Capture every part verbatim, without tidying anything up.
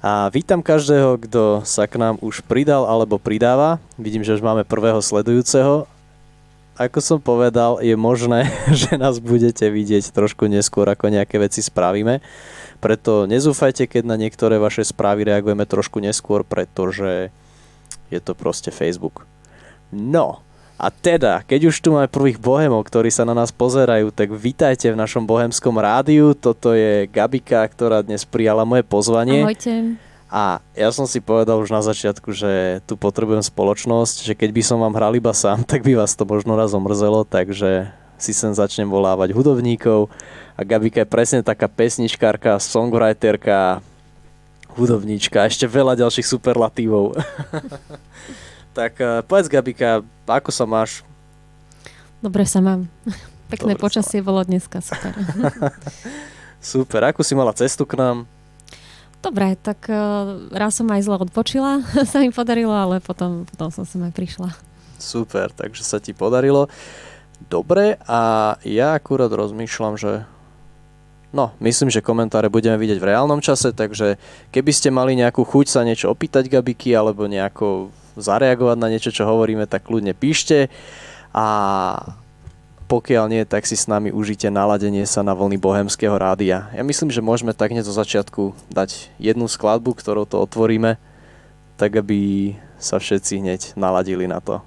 A vítam každého, kto sa k nám už pridal alebo pridáva. Vidím, že už máme prvého sledujúceho. Ako som povedal, je možné, že nás budete vidieť trošku neskôr, ako nejaké veci spravíme. Preto nezúfajte, keď na niektoré vaše správy reagujeme trošku neskôr, pretože je to proste Facebook. No, a teda, keď už tu máme prvých bohemov, ktorí sa na nás pozerajú, tak vítajte v našom bohemskom rádiu. Toto je Gabika, ktorá dnes prijala moje pozvanie. Ahojte. A ja som si povedal už na začiatku, že tu potrebujem spoločnosť, že keď by som vám hral iba sám, tak by vás to možno raz omrzelo, takže si sem začnem volávať hudobníkov. A Gabika je presne taká pesničkárka, songwriterka, hudobníčka, ešte veľa ďalších superlatívov. Tak povedz, Gabika, ako sa máš? Dobre sa mám. Pekné Dobre počasie bolo dneska, super. Super, ako si mala cestu k nám? Dobre, tak uh, raz som aj zle odpočila, sa mi podarilo, ale potom, potom som sem aj prišla. Super, takže sa ti podarilo. Dobre, a ja akurát rozmýšľam, že no, myslím, že komentáre budeme vidieť v reálnom čase, takže keby ste mali nejakú chuť sa niečo opýtať Gabiky, alebo nejako zareagovať na niečo, čo hovoríme, tak kľudne píšte. A pokiaľ nie, tak si s nami užite naladenie sa na vlny bohemského rádia. Ja myslím, že môžeme tak hneď zo začiatku dať jednu skladbu, ktorou to otvoríme, tak aby sa všetci hneď naladili na to.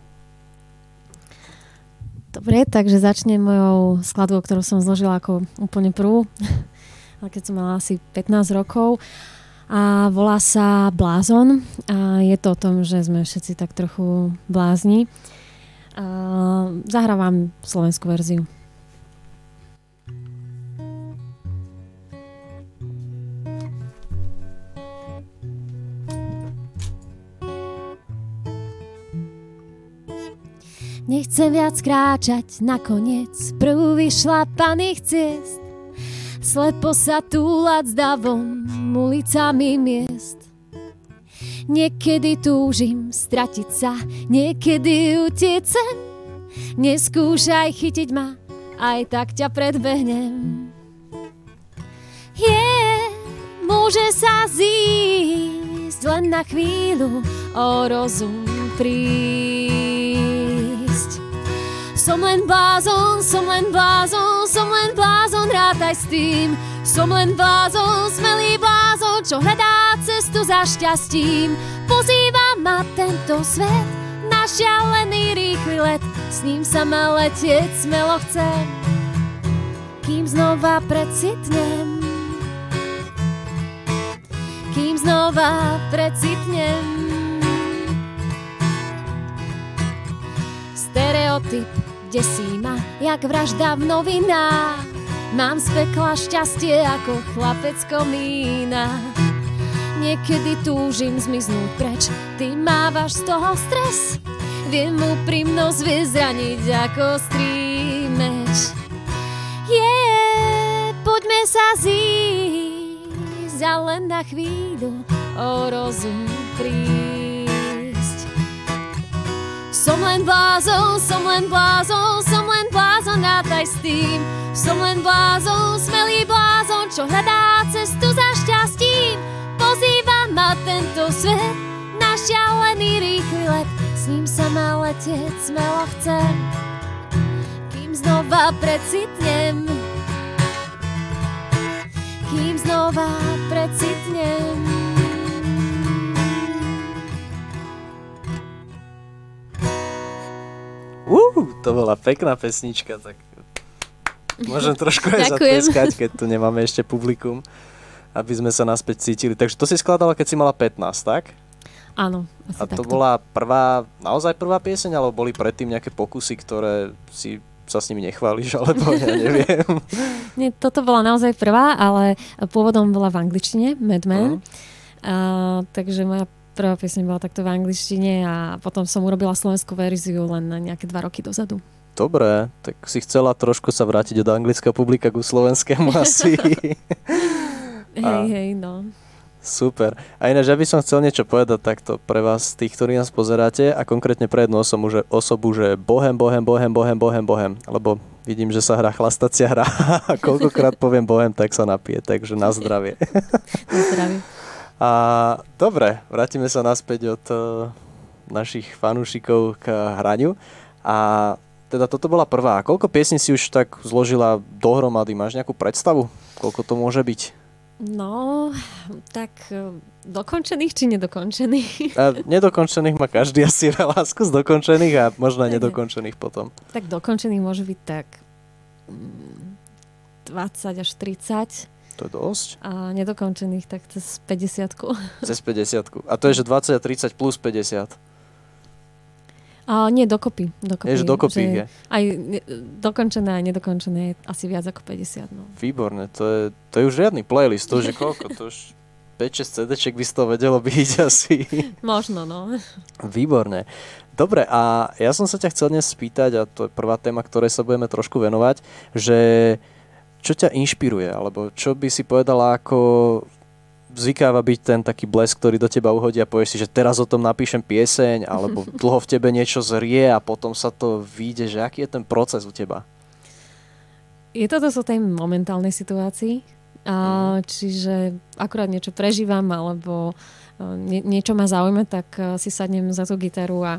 Dobre, takže začnem mojou skladbou, ktorú som zložila ako úplne prvú, keď som mala asi pätnásť rokov. A volá sa Blázon a je to o tom, že sme všetci tak trochu blázni. A zahrávam slovenskú verziu. Nechcem viac kráčať, nakoniec prv vyšlapaných ciest. Slepo sa túlať s davom ulicami miest. Niekedy túžim stratiť sa, niekedy utiecem. Neskúšaj chytiť ma, aj tak ťa predbehnem. Je, yeah, môže sa zísť len na chvíľu o rozum prísť. Som len blázon, som len blázon, som len blázon, rátaj s tým. Som len blázon, smelý blázon, čo hľadá cestu za šťastím. Pozýva ma tento svet na šialený rýchly let. S ním sa ma letieť smelo chcem, kým znova precitnem. Kým znova precitnem. Stereotyp desí ma, jak vražda v novinách. Mám z pekla šťastie ako chlapec komína. Niekedy túžim zmiznúť preč, ty mávaš z toho stres. Viem úprimnosť vyzraniť ako ostrý meč. Je, yeah, poďme sa zísť a len na chvíľu o rozum prísť. Som len blázon, som len blázon, som len blázon, rátaj s tým. Som len blázon, smelý blázon, čo hľadá cestu za šťastím. Pozýva ma tento svet na šialený rýchly let. S ním sa ma letieť smelo chcem, kým znova precitnem. Kým znova precitnem. Uh, to bola pekná pesnička, tak môžem trošku aj zatleskať, keď tu nemáme ešte publikum, aby sme sa naspäť cítili. Takže to si skladala, keď si mala pätnásť, tak? Áno, asi A to takto. bola prvá, naozaj prvá pieseň, alebo boli predtým nejaké pokusy, ktoré si sa s nimi nechváliš, alebo ja neviem. Nie, toto bola naozaj prvá, ale pôvodom bola v angličtine, Mad Men. Uh-huh. Uh, takže moja prvá pieseň bola takto v angličtine a potom som urobila slovenskú verziu len na nejaké dva roky dozadu. Dobre, tak si chcela trošku sa vrátiť od anglického publika ku slovenskému asi. Hej, hej, no. Super. A ináč, ja by som chcel niečo povedať takto pre vás, tých, ktorí nás pozeráte a konkrétne pre jednu osobu, že, osobu, že bohem, bohem, bohem, bohem, bohem, bohem. Lebo vidím, že sa hrá chlastacia hra a koľkokrát poviem bohem, tak sa napije. Takže na zdravie. Na zdravie. A dobre, vrátime sa naspäť od uh, našich fanúšikov k hraniu. A teda toto bola prvá. Koľko piesní si už tak zložila dohromady? Máš nejakú predstavu? Koľko to môže byť? No, tak dokončených či nedokončených? A nedokončených má každý asi lásku z dokončených a možno aj nedokončených potom. Tak dokončených môže byť tak dvadsať až tridsať. To je dosť. A nedokončených tak cez päťdesiatku. Cez päťdesiatku. A to je, že dvadsať a tridsať plus päťdesiat. A nie, dokopy. dokopy je, že dokopy že je. Aj ne- dokončené a nedokončené je asi viac ako päťdesiat. No. Výborné, to je, to je už riadny playlist, to už je koľko? To už päť šesť cédeček by z toho vedelo byť asi. Možno, no. Výborné. Dobre, a ja som sa ťa chcel dnes spýtať, a to je prvá téma, ktorej sa budeme trošku venovať, že čo ťa inšpiruje, alebo čo by si povedala, ako zvykáva byť ten taký blesk, ktorý do teba uhodí a povieš si, že teraz o tom napíšem pieseň, alebo dlho v tebe niečo zrie a potom sa to vyjde, že aký je ten proces u teba? Je to dosť o tej momentálnej situácii, a, čiže akurát niečo prežívam, alebo nie, niečo ma zaujme, tak si sadnem za tú gitaru a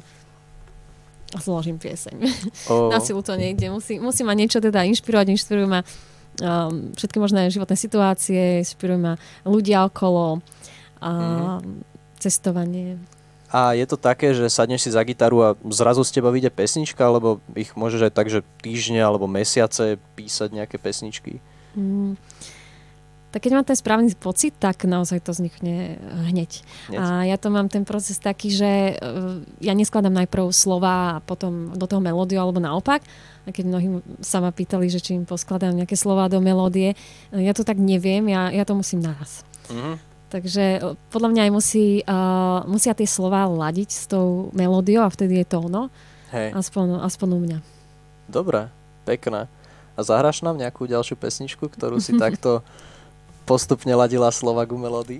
zložím pieseň. Oh. Na silu to nejde, musí, musí ma niečo teda inšpirovať, inšpirujú ma Um, všetky možné životné situácie, inšpirujú ma ľudia okolo, a mm. cestovanie. A je to také, že sadneš si za gitaru a zrazu z teba vyjde pesnička, alebo ich môžeš aj tak, že týždne alebo mesiace písať nejaké pesničky? Mm. Tak keď mám ten správny pocit, tak naozaj to vznikne hneď. hneď. A ja to mám ten proces taký, že uh, ja neskladám najprv slova a potom do toho melódiu, alebo naopak. A keď mnohí sa ma pýtali, že či im poskladám nejaké slová do melódie, ja to tak neviem, ja, ja to musím naraz. Mm-hmm. Takže podľa mňa aj musí, uh, musia tie slová ladiť s tou melódiou a vtedy je to ono. Hej. Aspoň, aspoň u mňa. Dobre, pekné. A zahráš nám nejakú ďalšiu pesničku, ktorú si takto postupne ladila slova ku melódii?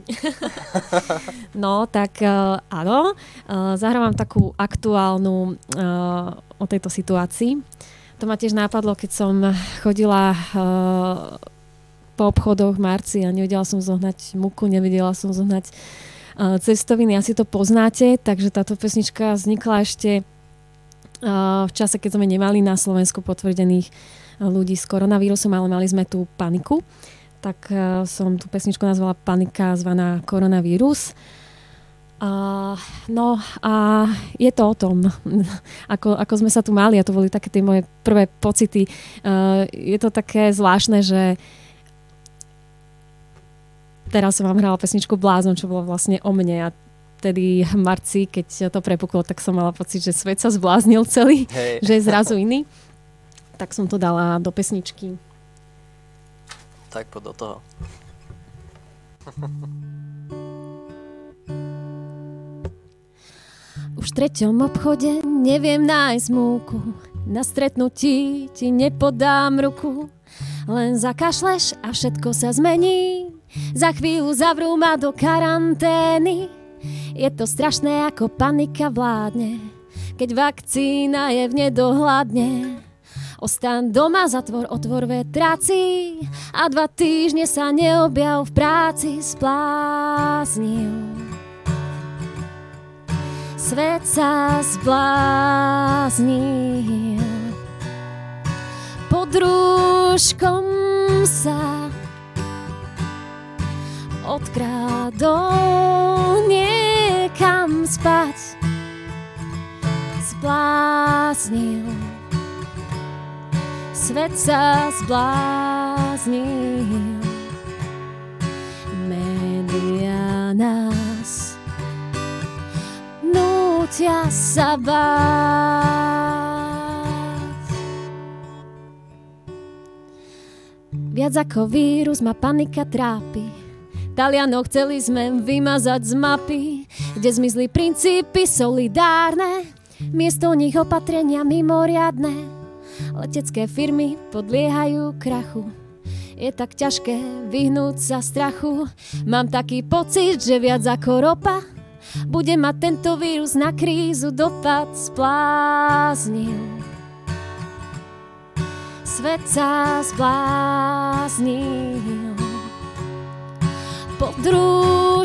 No, tak uh, áno. Uh, zahrávam takú aktuálnu uh, o tejto situácii. To ma tiež nápadlo, keď som chodila uh, po obchodoch v marci a nevedela som zohnať muku, nevedela som zohnať uh, cestoviny. Asi to poznáte, takže táto pesnička vznikla ešte uh, v čase, keď sme nemali na Slovensku potvrdených uh, ľudí s koronavírusom, ale mali sme tú paniku. Tak uh, som tú pesničku nazvala Panika zvaná koronavírus. Uh, no a je to o tom, ako, ako sme sa tu mali a to boli také tie moje prvé pocity. Uh, je to také zvláštne, že teraz som vám hrala pesničku Blázon, čo bolo vlastne o mne a tedy v marci, keď to prepuklo, tak som mala pocit, že svet sa zbláznil celý, hey. Že je zrazu iný. Tak som to dala do pesničky. Tak poď do toho. Už v treťom obchode neviem nájsť múku, na stretnutí ti nepodám ruku, len zakašleš a všetko sa zmení, za chvíľu zavrú ma do karantény. Je to strašné, ako panika vládne, keď vakcína je v nedohľadne. Ostaň doma, zatvor otvor vetráci a dva týždne sa neobjav v práci. Spláznil svet sa zbláznil, pod rúškom sa odkrádol niekam spať. Zbláznil, svet sa zbláznil, médiá nás nútia sa báť. Viac ako vírus ma panika trápi. Talianov chceli sme vymazať z mapy, kde zmizli princípy solidárne, miesto nich opatrenia mimoriadne. Letecké firmy podliehajú krachu, je tak ťažké vyhnúť sa strachu. Mám taký pocit, že viac ako ropa bude mať tento vírus na krízu dopad. Spláznil, svet sa zbláznil, pod rúškom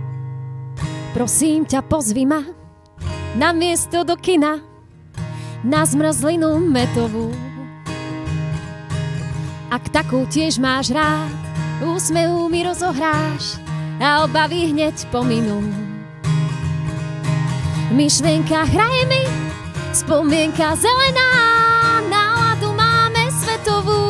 Prosím ťa, pozvi ma na miesto do kina, na zmrzlinu metovú. Ak takú tiež máš rád, úsmev mi rozohráš a obavy hneď pominú. Myšlienka hraje mi, spomienka zelená, náladu máme svetovú.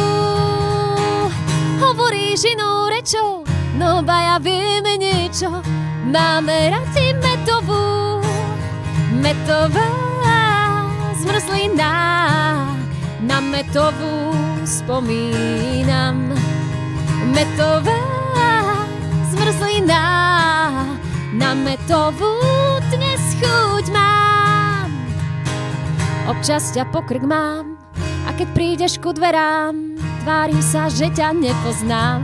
Hovoríš inou rečou, no baja vieme niečo, máme radi metovú. Metová zmrzlina, na metovú spomínam. Metová zmrzlina, na metovú dnes chuť mám. Občas ťa pokrk mám a keď prídeš ku dverám, tvárim sa, že ťa nepoznám.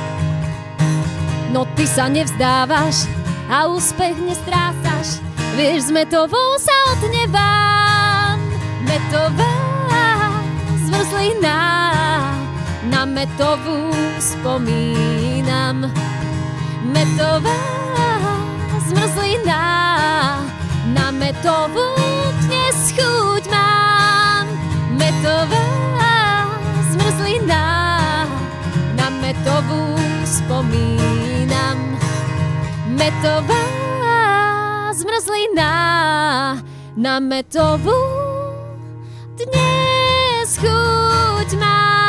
No ty sa nevzdávaš a úspech nestrácaš, vieš, s metovou sa odnevám. Metová zmrzlina, na metovú spomínam. Metová zmrzlina, na metovú dnes chuť mám. Metová zmrzlina, na metovú spomínam. Metová zmrzlina, na metovú dnes chuť mám.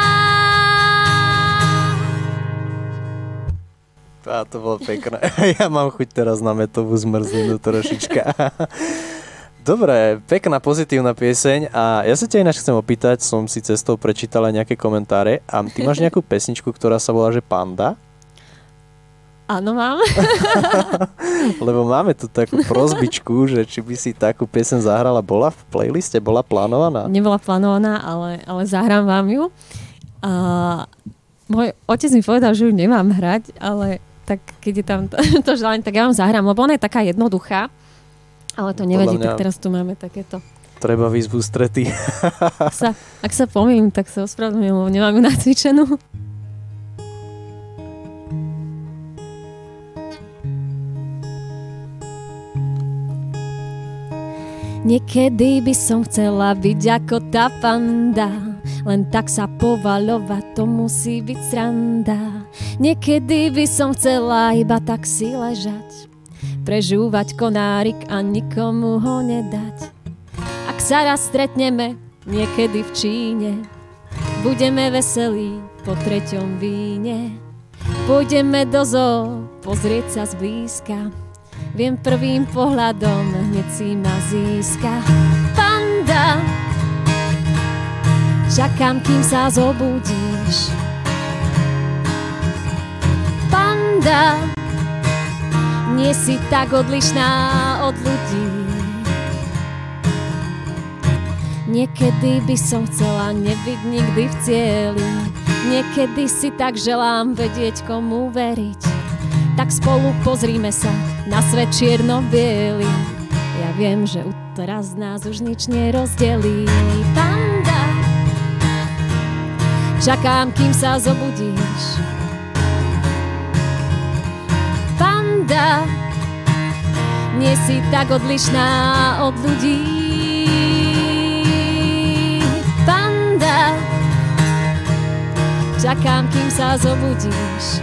Á, to bolo pekné. Ja mám chuť teraz na metovú zmrzlinu trošička. Dobre, pekná, pozitívna pieseň a ja sa ťa ináč chcem opýtať, som si cestou prečítala nejaké komentáre a ty máš nejakú pesničku, ktorá sa volá, že Panda? Áno, mám. Lebo máme tu takú prosbičku, že či by si takú pieseň zahrala, bola v playliste, bola plánovaná? Nebola plánovaná, ale, ale zahrám vám ju. A môj otec mi povedal, že ju nemám hrať, ale tak keď je tam to, to želanie, tak ja vám zahrám, lebo ona je taká jednoduchá, ale to nevadí, mňa... tak teraz tu máme takéto. Treba výsť v ústretí. Ak sa, ak sa pomýlim, tak sa ospravedlňujem, lebo nemám ju nacvičenú. Niekedy by som chcela byť ako tá panda, len tak sa povaľovať, to musí byť sranda. Niekedy by som chcela iba tak si ležať, prežúvať konárik a nikomu ho nedať. Ak sa raz stretneme niekedy v Číne, budeme veselí po treťom víne. Pôjdeme do zoo pozrieť sa zblízka, viem prvým pohľadom hneď si ma získa. Panda, čakám, kým sa zobudíš. Panda, nie si tak odlišná od ľudí. Niekedy by som chcela nebyť nikdy v cieli, niekedy si tak želám vedieť, komu veriť. Tak spolu pozrime sa na svet čierno-biely. Ja viem, že teraz nás už nič nerozdelí. Panda, čakám, kým sa zobudíš. Panda, nie si tak odlišná od ľudí. Panda, čakám, kým sa zobudíš.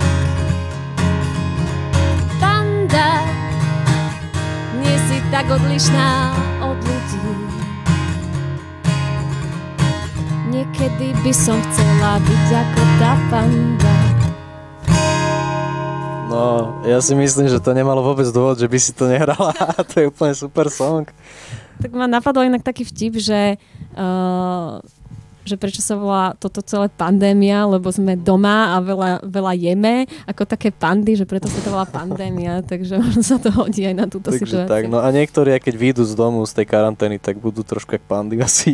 Panda, nie si tak odlišná od ľudí. Niekedy by som chcela byť ako tá panda. No, ja si myslím, že to nemalo vôbec dôvod, že by si to nehrala. To je úplne super song. Tak ma napadol inak taký vtip, že, uh, že prečo sa volá toto celé pandémia, lebo sme doma a veľa, veľa jeme ako také pandy, že preto sa to volá pandémia, takže možno sa to hodí aj na túto takže situáciu. Tak, no a niektorí, keď vyjdú z domu, z tej karantény, tak budú trošku jak pandy asi.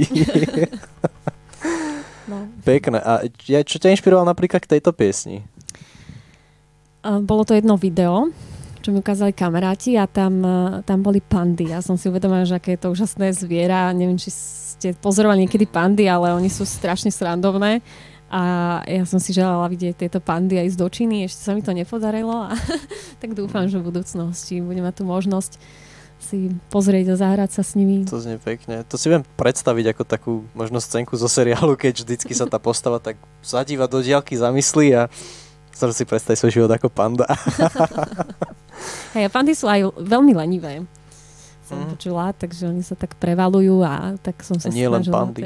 No. Pekné. A čo ťa inšpiroval napríklad k tejto piesni? Bolo to jedno video, čo mi ukázali kamaráti a tam, tam boli pandy. Ja som si uvedomila, že aké je to úžasné zviera. Neviem, či ste pozorovali niekedy pandy, ale oni sú strašne srandovné A ja som si želala vidieť tieto pandy aj z do Číny, ešte sa mi to nepodarilo a tak dúfam, že v budúcnosti budem mať tú možnosť si pozrieť a zahrať sa s nimi. To znie pekne. To si viem predstaviť ako takú možno scénku zo seriálu, keď vždycky sa tá postava tak zadíva do diaľky, zamyslí a sa si predstaví svoj život ako panda. Hej, pandy sú aj veľmi lenivé. Som mm. počula, takže oni sa tak prevalujú a tak som sa Nie snažila. len pandy.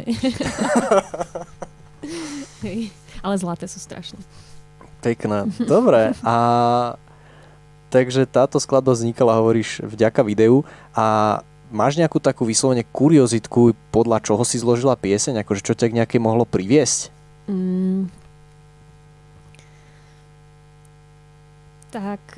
Hej, ale zlaté sú strašné. Pekné. Dobre. A takže táto skladba vznikala, hovoríš, vďaka videu a máš nejakú takú vyslovene kuriozitku, podľa čoho si zložila pieseň? Akože čo ťa k nejaké mohlo priviesť? Mm. Tak...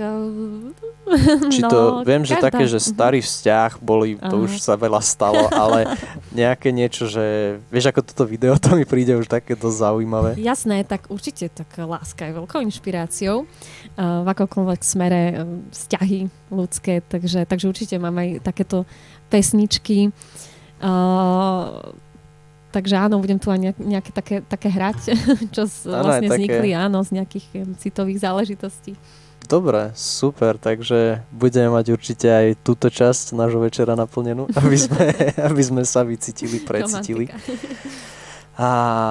Či to, no, viem, že každá... také, že starý vzťah boli, to Aha. už sa veľa stalo, ale nejaké niečo, že vieš, ako toto video, to mi príde už také dosť zaujímavé. Jasné, tak určite, tak láska je veľkou inšpiráciou uh, v akokoľvek smere uh, vzťahy ľudské, takže, takže určite mám aj takéto pesničky. Uh, takže áno, budem tu aj nejaké také, také hrať, čo z, áno, vlastne vznikli, také... áno, z nejakých um, citových záležitostí. Dobre, super, takže budeme mať určite aj túto časť nášho večera naplnenú, aby sme, aby sme sa vycítili, precítili. A,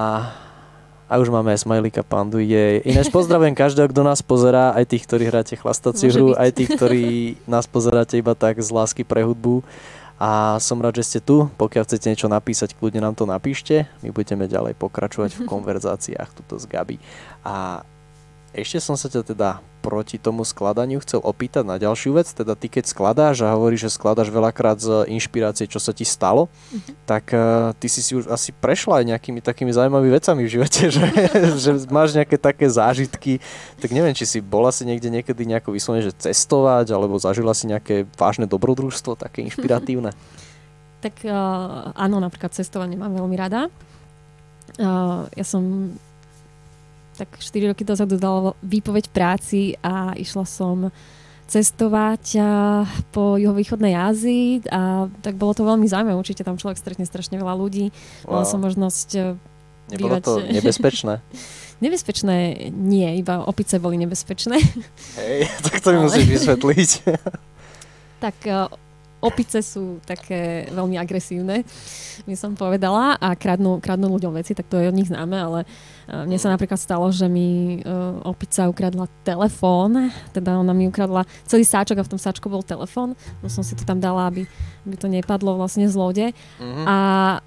a už máme aj smajlíka pandu. Je. Ináč pozdravujem každého, kto nás pozerá, aj tých, ktorí hráte chlastaciu hru, aj tých, ktorí nás pozeráte iba tak z lásky pre hudbu. A som rád, že ste tu. Pokiaľ chcete niečo napísať, kľudne nám to napíšte. My budeme ďalej pokračovať v konverzáciách tuto s Gabi. A ešte som sa ťa teda proti tomu skladaniu chcel opýtať na ďalšiu vec. Teda ty keď skladáš a hovoríš, že skladáš veľakrát z inšpirácie, čo sa ti stalo, mm-hmm. tak uh, ty si si už asi prešla aj nejakými takými zaujímavými vecami v živote, že, že máš nejaké také zážitky. Tak neviem, či si bola si niekde niekedy nejako vyslovene, že cestovať, alebo zažila si nejaké vážne dobrodružstvo, také inšpiratívne? Tak uh, áno, napríklad cestovanie mám veľmi rada. Uh, ja som tak štyri roky dozadu dala výpoveď práci a išla som cestovať po juhovýchodnej Ázii a tak bolo to veľmi zaujímavé. Určite tam človek stretne strašne veľa ľudí. Wow. Mala som možnosť Nebolo bývať... to nebezpečné? Nebezpečné nie, iba opice boli nebezpečné. Hej, tak to mi Ale... musíš vysvetliť. Tak opice sú také veľmi agresívne, by som povedala, a kradnú, kradnú ľuďom veci, tak to je od nich známe, ale mne sa napríklad stalo, že mi uh, opica ukradla telefón, teda ona mi ukradla celý sáčok a v tom sáčku bol telefón, no som si to tam dala, aby, aby to nepadlo vlastne z lode. Mm-hmm. A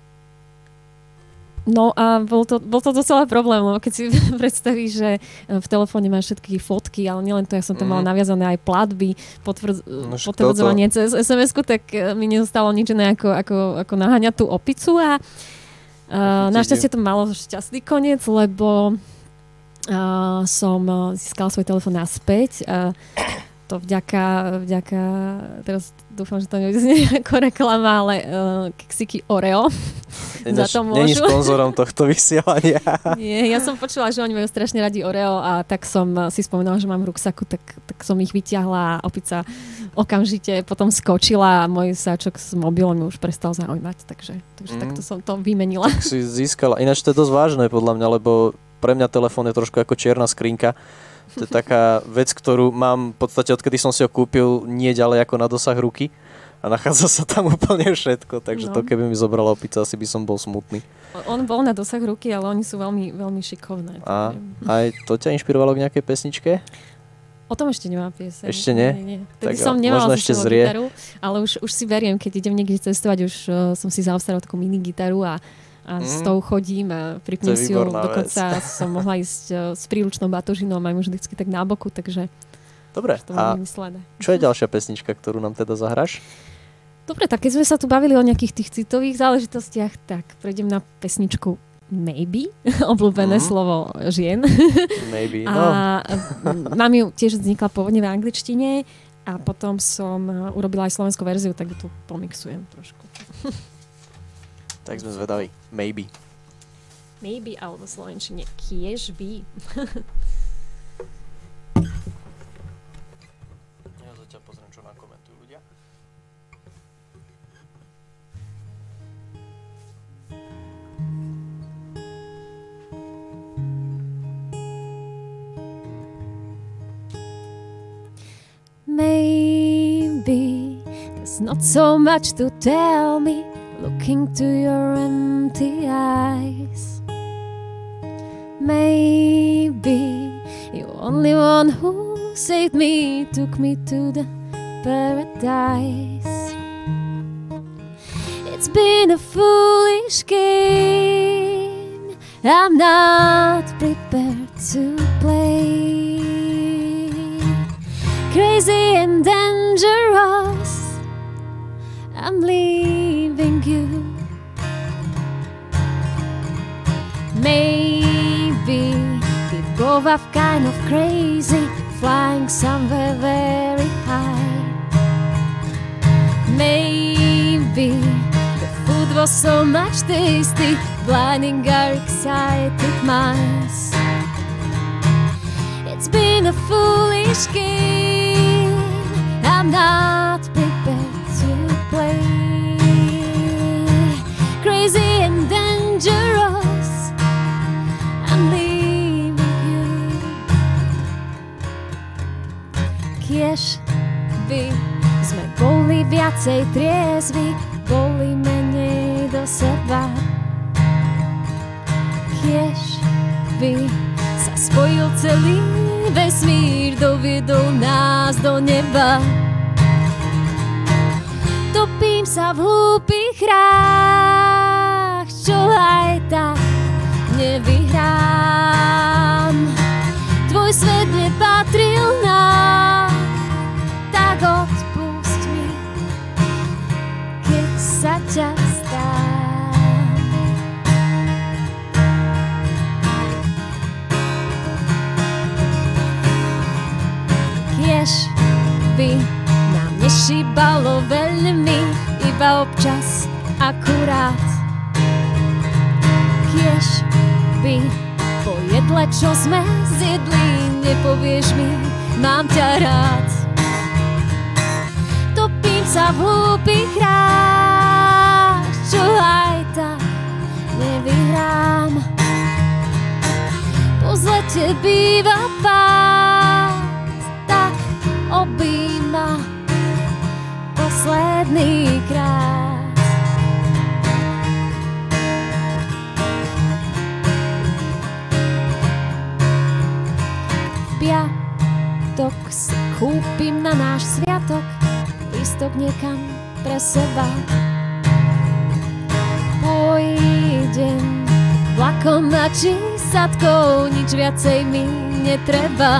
no a bol to, bol to docela problém, lebo keď si predstavíš, že v telefóne máš všetky fotky, ale nielen to, ja som tam mala naviazané aj platby, potvrdz, no, potvrdzovanie cez es em esku, tak mi nezostalo nič iné ako, ako, ako naháňať tú opicu a uh, našťastie to malo šťastný koniec, lebo uh, som získala svoj telefón naspäť. Uh, to vďaka, vďaka, teraz dúfam, že to neznie ako reklama, ale uh, keksiky Oreo. Za to môžu. Není sponzorom tohto vysielania. Nie, ja som počula, že oni majú strašne radi Oreo a tak som si spomenula, že mám v ruksaku, tak, tak som ich vyťahla a opica okamžite potom skočila a môj sáčok s mobilom už prestal zaujímať, takže, takže mm. takto som to vymenila. Tak si získala. Ináč to je dosť vážne podľa mňa, lebo pre mňa telefón je trošku ako čierna skrinka. To je taká vec, ktorú mám v podstate odkedy som si ho kúpil nie ďalej ako na dosah ruky a nachádza sa tam úplne všetko, takže no. To keby mi zobrala opica, asi by som bol smutný. On bol na dosah ruky, ale oni sú veľmi, veľmi šikovné. A aj to ťa inšpirovalo k nejakej pesničke? O tom ešte nemám pieseň. Ešte nie? nie, nie. Tak som nemala ešte zrie. Gitaru, ale už, už si veriem, keď idem niekde cestovať, už uh, som si zaobstaral takú mini gitaru a A mm. s tou chodím a pripnem si ju. Dokonca vec. Som mohla ísť uh, s príručnou batožinou, mám ju vždycky tak na boku, takže dobre, a čo je ďalšia pesnička, ktorú nám teda zahráš? Dobre, tak keď sme sa tu bavili o nejakých tých citových záležitostiach, tak prejdem na pesničku Maybe, obľúbené mm. slovo žien. Maybe, no. A nám ju tiež vznikla pôvodne v angličtine a potom som urobila aj slovenskú verziu, tak ju tu pomixujem trošku. Tak sme zvedaví. Maybe. Maybe, alebo v slovenčine kiež by. Ja zatiaľ pozriem, čo nám komentujú ľudia. There's not so much to tell me, looking to your empty eyes. Maybe you're only one who saved me, took me to the paradise. It's been a foolish game I'm not prepared to play. Crazy and dangerous, I'm leaving you. Maybe we both are kind of crazy, flying somewhere very high. Maybe the food was so much tasty, blinding our excited minds. It's been a foolish game I'm not prepared to play. Crazy and dangerous, I'm leaving you. Kiež by sme boli viacej triezvi, boli menej do seba. Kiež by sa spojil celý vesmír, doviedol nás do neba. Topím sa v hlúpých hrách, čo aj tak nevyhrám. Tvoj svet nepatril nám, tak odpust mi, keď sa ťa vzdám. Kiež by nám nešíbalo veľmi, iba občas akurát. Kiež by po jedle, čo sme zjedli, nepovieš mi, mám ťa rád. Topím sa v hlúpých hrách, čo aj tak nevyhrám. Po zlete býva pád, tak objíma posledný krát. Piatok si kúpim na náš sviatok lístok niekam pre seba. Pôjdem vlakom a či sadkou, nič viacej mi netreba.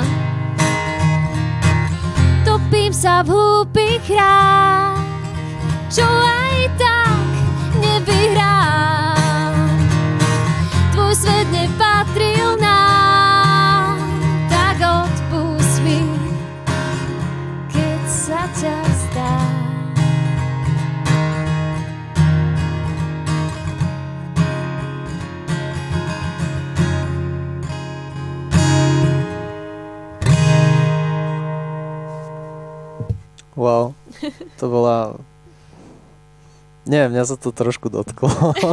Topím sa v hlúpých hrách, čo aj tak nevyhrám. Tvoj svet nepatril nám, tak odpust mi, keď sa ťa vzdám. Wow, to bola... Nie, mňa sa to trošku dotklo.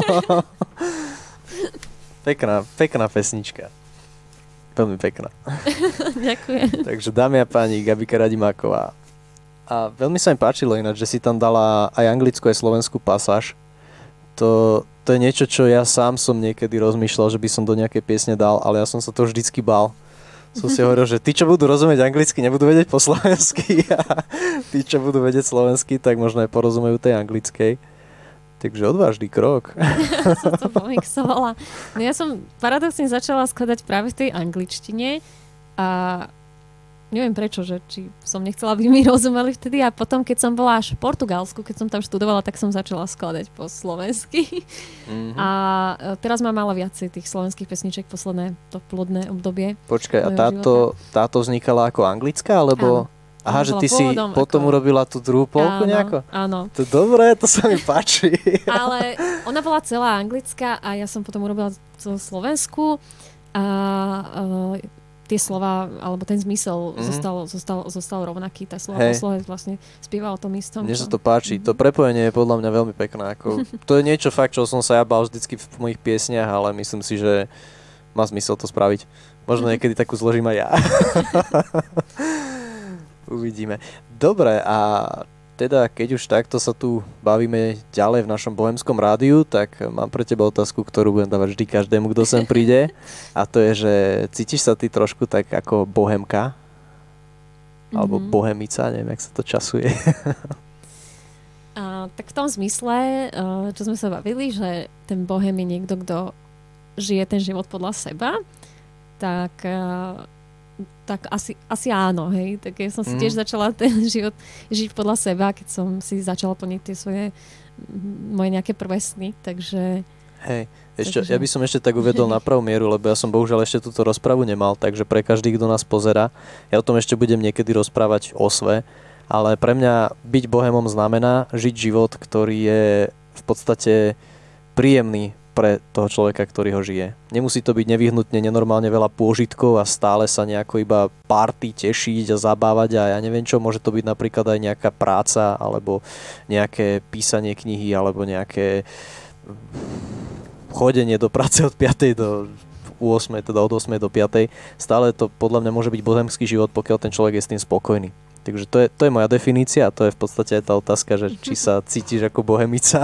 Pekná, pekná pesnička. Veľmi pekná. Ďakujem. Takže dámy a páni, Gabika Radimáková. A veľmi sa mi páčilo ináč, že si tam dala aj anglickú, aj slovenskú pasáž. To, to je niečo, čo ja sám som niekedy rozmýšľal, že by som do nejakej piesne dal, ale ja som sa to vždycky bál. Som si hovoril, že tí, čo budú rozumieť anglicky, nebudú vedieť po slovensky a tí, čo budú vedieť slovensky, tak možno aj porozumejú tej anglickej. Takže odvážny krok. Ja som to pomixovala. No ja som paradoxne začala skladať práve v tej angličtine a neviem prečo, že či som nechcela, aby mi rozumeli vtedy, a potom, keď som bola až v Portugalsku, keď som tam študovala, tak som začala skladať po slovensky. Mm-hmm. A teraz mám ale viacej tých slovenských pesniček posledné to plodné obdobie. Počkaj, a táto, táto vznikala ako anglická, alebo... Áno. Aha, že ty si potom ako... urobila tú druhú polku áno, nejako? Áno. To je dobré, to sa mi páči. Ale ona bola celá anglická a ja som potom urobila celú Slovensku a uh, tie slova, alebo ten zmysel mm-hmm. zostal, zostal, zostal rovnaký. Tá slova hey. po slove vlastne spieva o tom istom. Mne sa to páči. Mm-hmm. To prepojenie je podľa mňa veľmi pekné. Ako, to je niečo fakt, čo som sa ja bál vždycky v mojich piesniach, ale myslím si, že má zmysel to spraviť. Možno niekedy takú zložím aj ja. Uvidíme. Dobre, a teda keď už takto sa tu bavíme ďalej v našom bohemskom rádiu, tak mám pre teba otázku, ktorú budem dávať vždy každému, kto sem príde. A to je, že cítiš sa ty trošku tak ako bohemka? Alebo mm-hmm. bohemica, neviem, jak sa to časuje. Uh, tak v tom zmysle, uh, čo sme sa bavili, že ten bohem je niekto, kto žije ten život podľa seba, tak... Uh, tak asi, asi áno, hej. Tak ja som si mm. tiež začala ten život žiť podľa seba, keď som si začala plniť tie svoje moje nejaké prvé sny, takže... Hej, ešte, takže... ja by som ešte tak uvedol na pravú mieru, lebo ja som bohužiaľ ešte túto rozpravu nemal, takže pre každý, kto nás pozerá, ja o tom ešte budem niekedy rozprávať o sve, ale pre mňa byť bohemom znamená žiť život, ktorý je v podstate príjemný pre toho človeka, ktorý ho žije. Nemusí to byť nevyhnutne nenormálne veľa pôžitkov a stále sa nejako iba party tešiť a zabávať a ja neviem čo, môže to byť napríklad aj nejaká práca alebo nejaké písanie knihy alebo nejaké chodenie do práce od piatej do ôsmej, teda od ôsmej do piatej. Stále to podľa mňa môže byť bohemský život, pokiaľ ten človek je s tým spokojný. Takže to je, to je moja definícia a to je v podstate aj tá otázka, že či sa cítiš ako bohemica.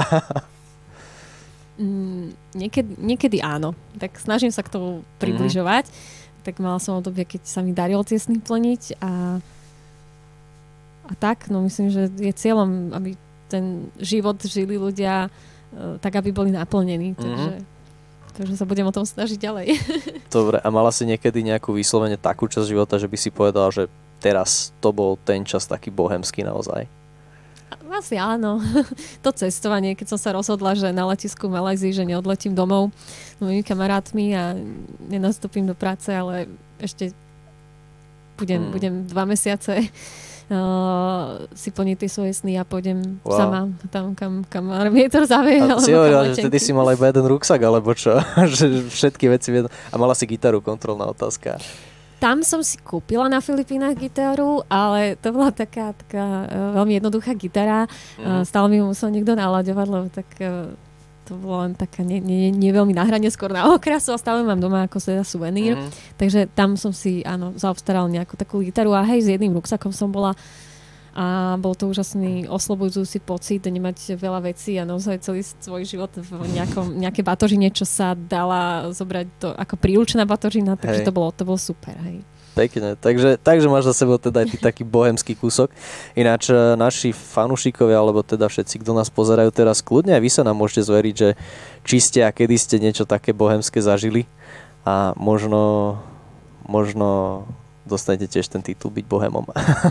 Mm, niekedy, niekedy áno. Tak snažím sa k tomu približovať. Mm. Tak mala som obdobie, keď sa mi darilo tie sny plniť a, a tak, no myslím, že je cieľom, aby ten život žili ľudia uh, tak, aby boli naplnení. Mm. Takže, takže sa budem o tom snažiť ďalej. Dobre, a mala si niekedy nejakú vyslovene takú časť života, že by si povedala, že teraz to bol ten čas taký bohemský naozaj? Asi áno. To cestovanie, keď som sa rozhodla, že na letisku v Malajzii, že neodletím domov s mojimi kamarátmi a nenastúpim do práce, ale ešte budem, hmm. budem dva mesiace uh, si plniť tie svoje sny a pôjdem wow. sama tam, kam, kam vietor zavie. A si hovorila, že vtedy si mala iba jeden ruksak, alebo čo? Že všetky veci v jednom... A mala si gitaru, kontrolná otázka. Tam som si kúpila na Filipínach gitaru, ale to bola taká, taká uh, veľmi jednoduchá gitara. Mm. Uh, stále mi ju musel niekto naľaďovať, lebo tak uh, to bolo len taká nie, nie, nie veľmi na hrane, skôr na okrasu a stále mám doma ako teda suvenír. Mm. Takže tam som si, áno, zaobstaral nejakú takú gitaru a hej, s jedným ruksakom som bola a bol to úžasný oslobodzujúci pocit nemať veľa vecí a naozaj celý svoj život v nejakom, nejaké batožine, čo sa dala zobrať to ako príručná batožina, takže to bolo, to bolo super. Hej. Pekne, takže, takže máš za sebou teda aj ty taký bohemský kúsok. Ináč naši fanúšikovia, alebo teda všetci, kto nás pozerajú teraz, kľudne aj vy sa nám môžete zveriť, že či ste a kedy ste niečo také bohemské zažili a možno možno dostanete tiež ten titul byť bohemom.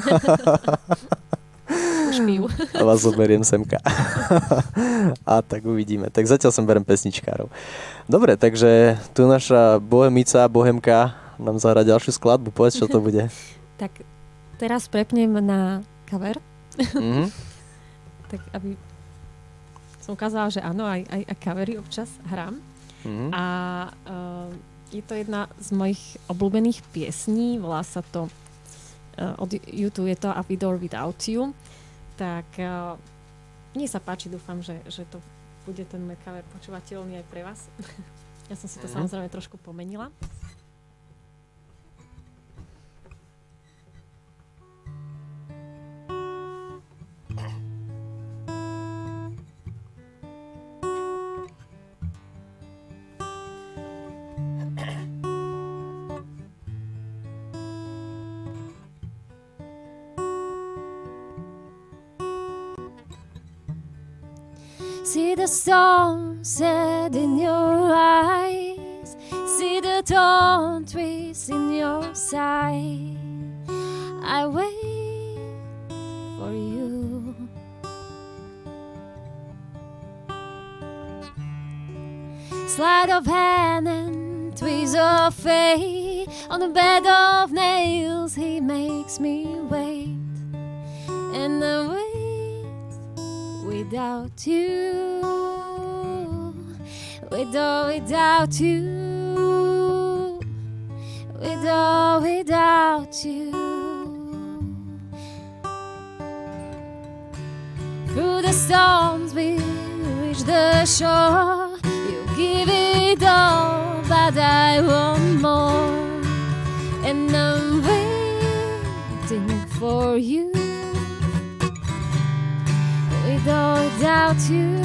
A vás zoberiem semka. A tak uvidíme. Tak zatiaľ sem berem pesničkárov. Dobre, takže tu naša bohemica, bohemka nám zahrá ďalšiu skladbu. Povedz, čo to bude. Tak teraz prepnem na cover. Mm-hmm. Tak aby som ukázala, že áno, aj, aj, aj covery občas hrám. Mm-hmm. A uh, je to jedna z mojich obľúbených piesní, volá sa to uh, od YouTube, je to A With or Without You. Tak uh, mne sa páči, dúfam, že, že to bude ten môj cover počúvateľný aj pre vás. Ja som si to mm-hmm. samozrejme trošku pomenila. See the storm set in your eyes, see the dawn twist in your side. I wait for you. Sleight of hand and twist of fate, on a bed of nails he makes me wait, and I wait without you, with or without you, with or without you. Through the storms we reach the shore, you give it all, but I want more, and I'm waiting for you. without you.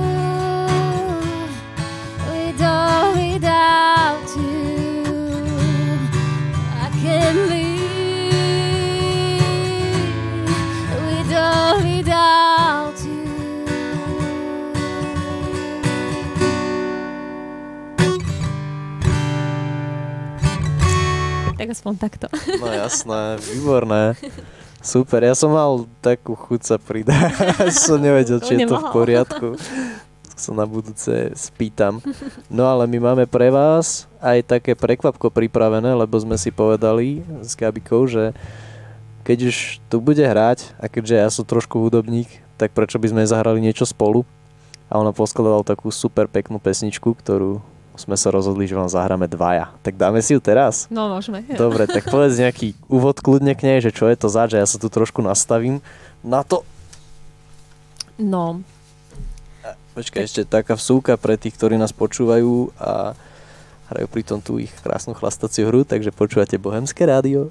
With or without you. I can live with or without you. Tak aspoň takto. No jasné, výborné. Super, ja som mal takú chuť sa pridať, som nevedel, či je to v poriadku. Sa na budúce spýtam. No ale my máme pre vás aj také prekvapko pripravené, lebo sme si povedali s Gabikou, že keď už tu bude hrať a keďže ja som trošku hudobník, tak prečo by sme zahrali niečo spolu? A ona poskladala takú super peknú pesničku, ktorú sme sa rozhodli, že vám zahráme dvaja. Tak dáme si ju teraz? No, môžeme. Dobre, tak povedz nejaký úvod kľudne k nej, že čo je to zač, že ja sa tu trošku nastavím na to. No. Počkaj, ešte taká vsúka pre tých, ktorí nás počúvajú a hrajú pritom tú ich krásnu chlastaciu hru, takže počúvate Bohemské rádio.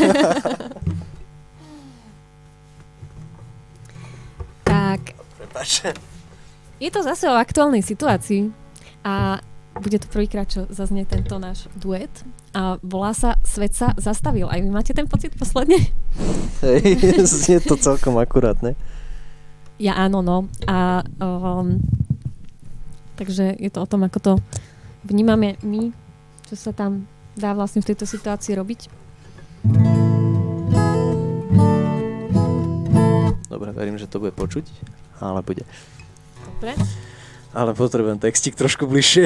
Tak. Prepáč. Je to zase o aktuálnej situácii a bude to prvýkrát, čo zaznie tento náš duet a volá sa Svet sa zastavil. Aj vy máte ten pocit posledne? Hej, znie to celkom akurátne. Ja áno, no. A um, takže je to o tom, ako to vnímame my, čo sa tam dá vlastne v tejto situácii robiť. Dobre, verím, že to bude počuť, ale bude. Dobre. Ale potrebujem textík trošku bližšie.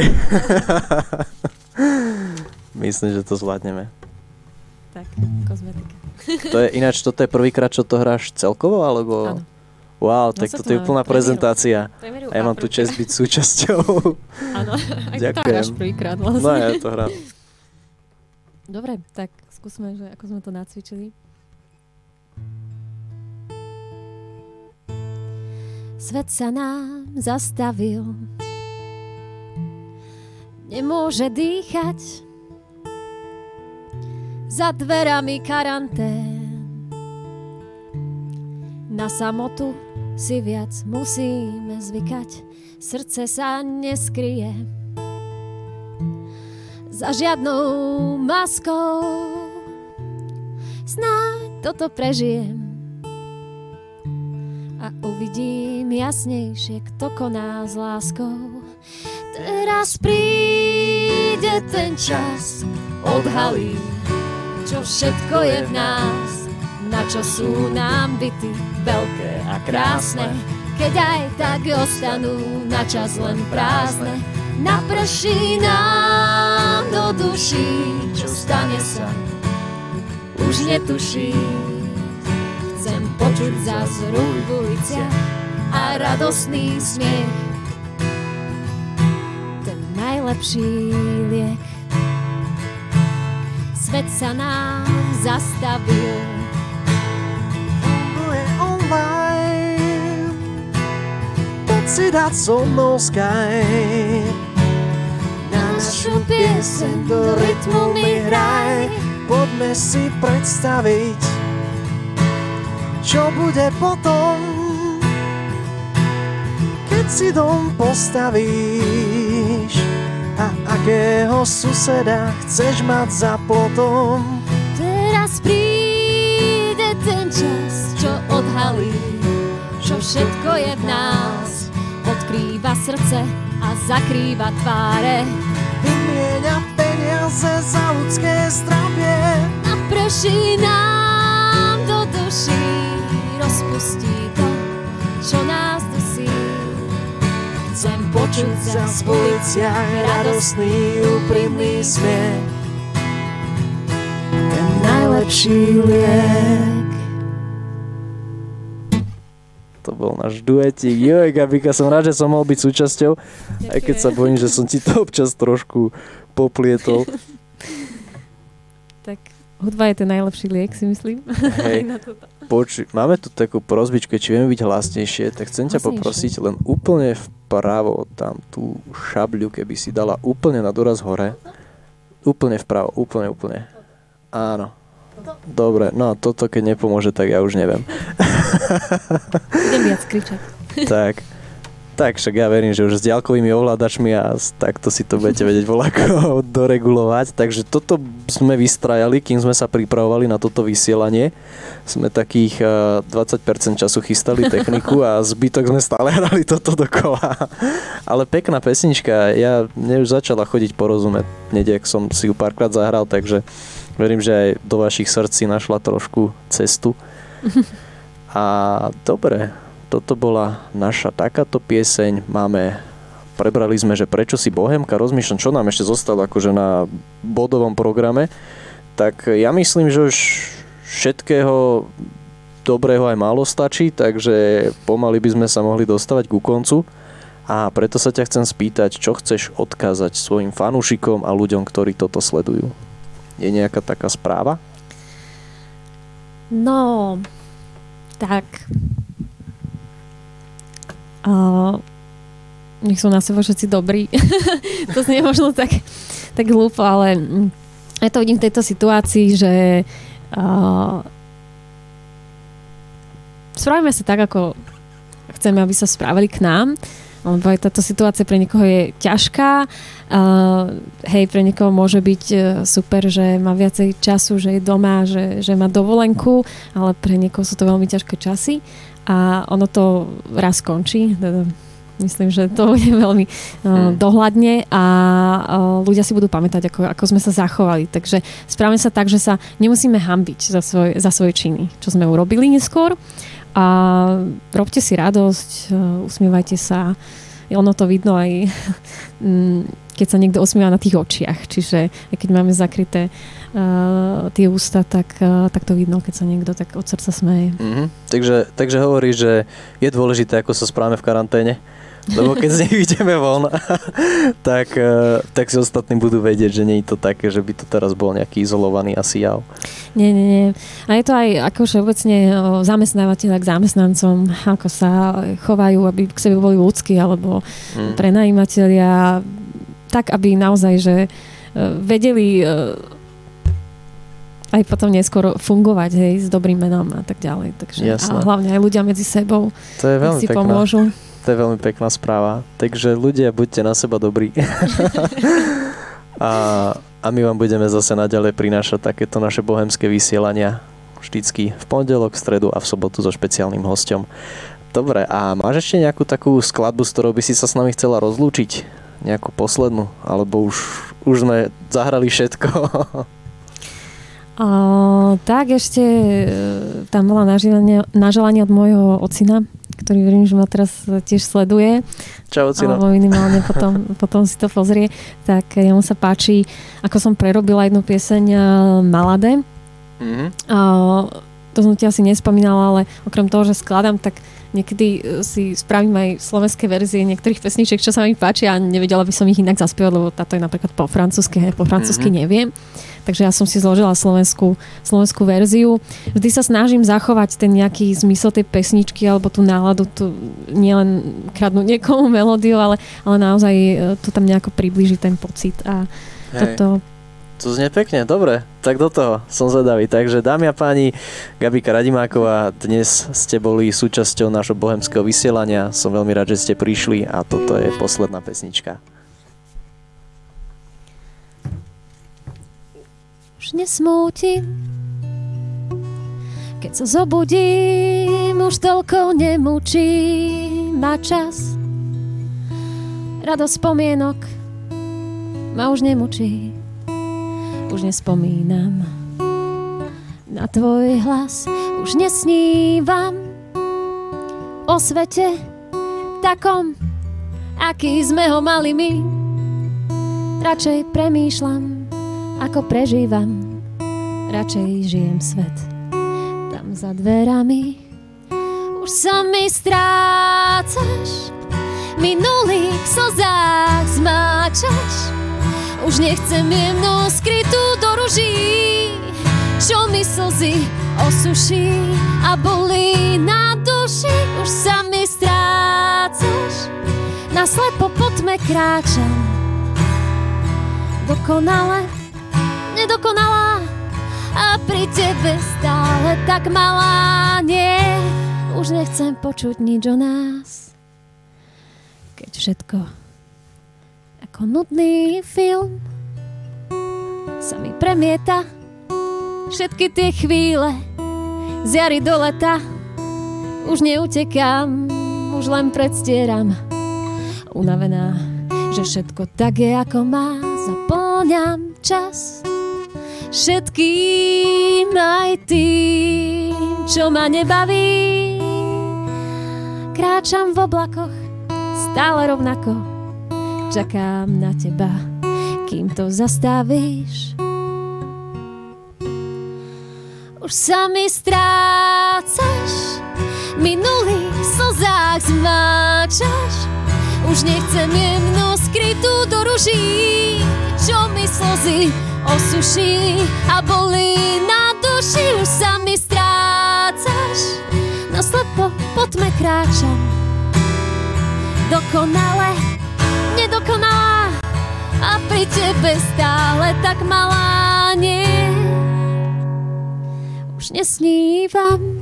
Myslím, že to zvládneme. Tak, kozmetika. To je, ináč, toto je prvýkrát, čo to hráš celkovo, alebo... Áno. Wow, tak toto je úplná prezentácia. Premiéru. A ja mám tu čest byť súčasťou. Áno, aj ďakujem. to hráš prvýkrát vlastne. No ja to hrám. Dobre, tak skúsme, že ako sme to nacvičili. Svet sa nám zastavil, nemôže dýchať, za dverami karantén. Na samotu si viac musíme zvykať, srdce sa neskryje za žiadnou maskou. Snáď toto prežijem a uvidím jasnejšie, kto koná s láskou. Teraz príde ten čas, odhalí, čo všetko je v nás, na čo sú nám byty veľké a krásne. Keď aj tak ostanú na čas len prázdne, naprší nám do duší, čo stane sa, už netuší. Chcem počuť zas ruch v uliciach a radosný smiech, ten najlepší liek. Svet sa nám zastavil, je online, poď si dať so mnou Skype, na našu pieseň do rytmu mi hraj. Poďme si predstaviť, čo bude potom, keď si dom postavíš a akého suseda chceš mať za plotom. teraz príde ten čas, čo odhalí, čo všetko je v nás, odkrýva srdce a zakrýva tváre. Vymieňa peniaze za ľudské zdravie, Naprší nám do duší, rozpustí to, čo nás dusí. Chcem počuť zas v uliciach radostný, úprimný smiech, ten najlepší liek. To bol náš duetík. Joj, Gabika, som rád, že som mohol byť súčasťou, ďakujem. Aj keď sa bojím, že som ti to občas trošku poplietol. Tak hudba je ten najlepší liek, si myslím. Hej, počuj, máme tu takú prosbičku, či vieme byť hlasnejšie, tak chcem ťa poprosiť len úplne vpravo, tam tú šabľu, keby si dala úplne na doraz hore. Úplne vpravo, úplne, úplne. Áno. Dobre, no toto keď nepomôže, tak ja už neviem. Idem viac kričať. Tak, Tak, však ja verím, že už s diaľkovými ovládačmi a takto si to budete vedieť voľako doregulovať. Takže toto sme vystrajali, kým sme sa pripravovali na toto vysielanie. Sme takých dvadsať percent času chystali techniku a zbytok sme stále hrali toto dokola. Ale pekná pesnička, ja mne už začala chodiť porozumieť. Nedek som si ju párkrát zahral, takže verím, že aj do vašich srdcí našla trošku cestu. A dobre, toto bola naša takáto pieseň. Máme, prebrali sme, že prečo si bohémka. Rozmýšľam, čo nám ešte zostalo akože na bodovom programe. Tak ja myslím, že už všetkého dobrého aj málo stačí, takže pomaly by sme sa mohli dostávať ku koncu. A preto sa ťa chcem spýtať, čo chceš odkázať svojim fanúšikom a ľuďom, ktorí toto sledujú. Je nejaká taká správa? No, tak... Uh, nech sú na seba všetci dobrí. To znie možno tak, tak hlúpo, ale ja to vidím v tejto situácii, že uh, spravíme sa tak, ako chceme, aby sa správali k nám, lebo aj táto situácia pre niekoho je ťažká. Uh, hej, pre niekoho môže byť uh, super, že má viacej času, že je doma, že, že má dovolenku, ale pre niekoho sú to veľmi ťažké časy. A ono to raz skončí. Myslím, že to bude veľmi uh, dohľadne a uh, ľudia si budú pamätať, ako, ako sme sa zachovali. Takže správame sa tak, že sa nemusíme hanbiť za, svoj, za svoje činy, čo sme urobili neskôr. A robte si radosť, uh, usmievajte sa. Ono to vidno aj keď sa niekto osmieva na tých očiach. Čiže keď máme zakryté uh, tie ústa, tak, uh, tak to vidno, keď sa niekto tak od srdca smeje. Mm-hmm. Takže, takže hovorí, že je dôležité, ako sa správame v karanténe. Lebo keď z nej ideme von, tak, tak si ostatní budú vedieť, že nie je to také, že by to teraz bol nejaký izolovaný asi jav. Nie, nie, nie. A je to aj ako všeobecne zamestnávateľa k zamestnancom, ako sa chovajú, aby k sebe boli ľudskí, alebo hmm. prenajímatelia, tak, aby naozaj, že vedeli aj potom neskôr fungovať, hej, s dobrým menom a tak ďalej. Takže, a hlavne aj ľudia medzi sebou. To je veľmi si pekná. Pomôžu. To je veľmi pekná správa. Takže ľudia, buďte na seba dobrí. a, a my vám budeme zase naďalej prinášať takéto naše bohemské vysielania vždycky v pondelok, v stredu a v sobotu so špeciálnym hosťom. Dobre, a máš ešte nejakú takú skladbu, s ktorou by si sa s nami chcela rozlúčiť? Nejakú poslednú? Alebo už, už sme zahrali všetko? o, tak ešte tam bola naželanie, naželanie od môjho ocina, ktorý verím, že ma teraz tiež sleduje. Čau, ocino. Alebo minimálne potom, potom si to pozrie. Tak jemu sa páči, ako som prerobila jednu pieseň Malade. Mm-hmm. A, to som ti asi nespomínala, ale okrem toho, že skladám, tak niekedy si spravím aj slovenské verzie niektorých pesničiek, čo sa mi páči a nevedela by som ich inak zaspievať, lebo táto je napríklad po francúzsky, po francúzsky mm-hmm. neviem. Takže ja som si zložila slovenskú, slovenskú verziu. Vždy sa snažím zachovať ten nejaký zmysel tej pesničky alebo tú náladu, tú, nielen kradnúť niekomu melódiu, ale, ale naozaj to tam nejako priblíži ten pocit. A toto... To znie pekne, dobre, tak do toho som zvedavý. Takže dámy a páni, Gabika Radimáková, dnes ste boli súčasťou nášho bohemského vysielania. Som veľmi rád, že ste prišli a toto je posledná pesnička. Už nesmútim, keď sa zobudím, už toľko nemučí ma čas. Radosť spomienok ma už nemučí, už nespomínam na tvoj hlas, už nesnívam o svete takom, aký sme ho mali my. Radšej premýšľam, ako prežívam, radšej žijem svet tam za dverami. Už sa mi strácaš, v minulých slzách zmáčaš. Už nechcem jemnú skrytú do ruží, čo mi slzy osuší a bolí na duši. Už sa mi strácaš, naslepo po tme kráčam, dokonale nedokonalá a pri tebe stále tak malá. Nie, už nechcem počuť nič o nás, keď všetko ako nudný film sa mi premieta, všetky tie chvíle z jary do leta. Už neutekám, už len predstieram, unavená, že všetko tak je ako má. Zapĺňam čas všetkým aj tým, čo ma nebaví. Kráčam v oblakoch stále rovnako, čakám na teba, kým to zastavíš. Už sa mi strácaš, minulých slzách zmáčaš. Už nechcem jemnú skrytú do ruží, čo mi slzy osuší a bolí na duši. Už sa mi strácaš, no slepo po tme kráčam, dokonale, nedokonalá a pri tebe stále tak malá. Nie, už nesnívam.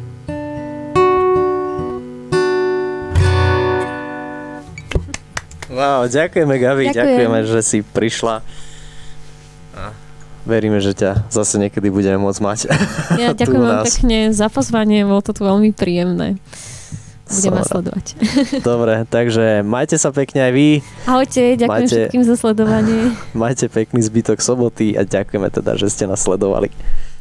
Wow, ďakujeme, Gabi, Ďakujem. ďakujeme, že si prišla. A veríme, že ťa zase niekedy budeme môcť mať. Ja tu ďakujem u vám nás. pekne za pozvanie, bolo to tu veľmi príjemné. Budem vás Dobre. sledovať. Dobre, takže majte sa pekne aj vy. Ahojte, ďakujem Majte- všetkým za sledovanie. Majte pekný zbytok soboty a ďakujeme teda, že ste nás sledovali.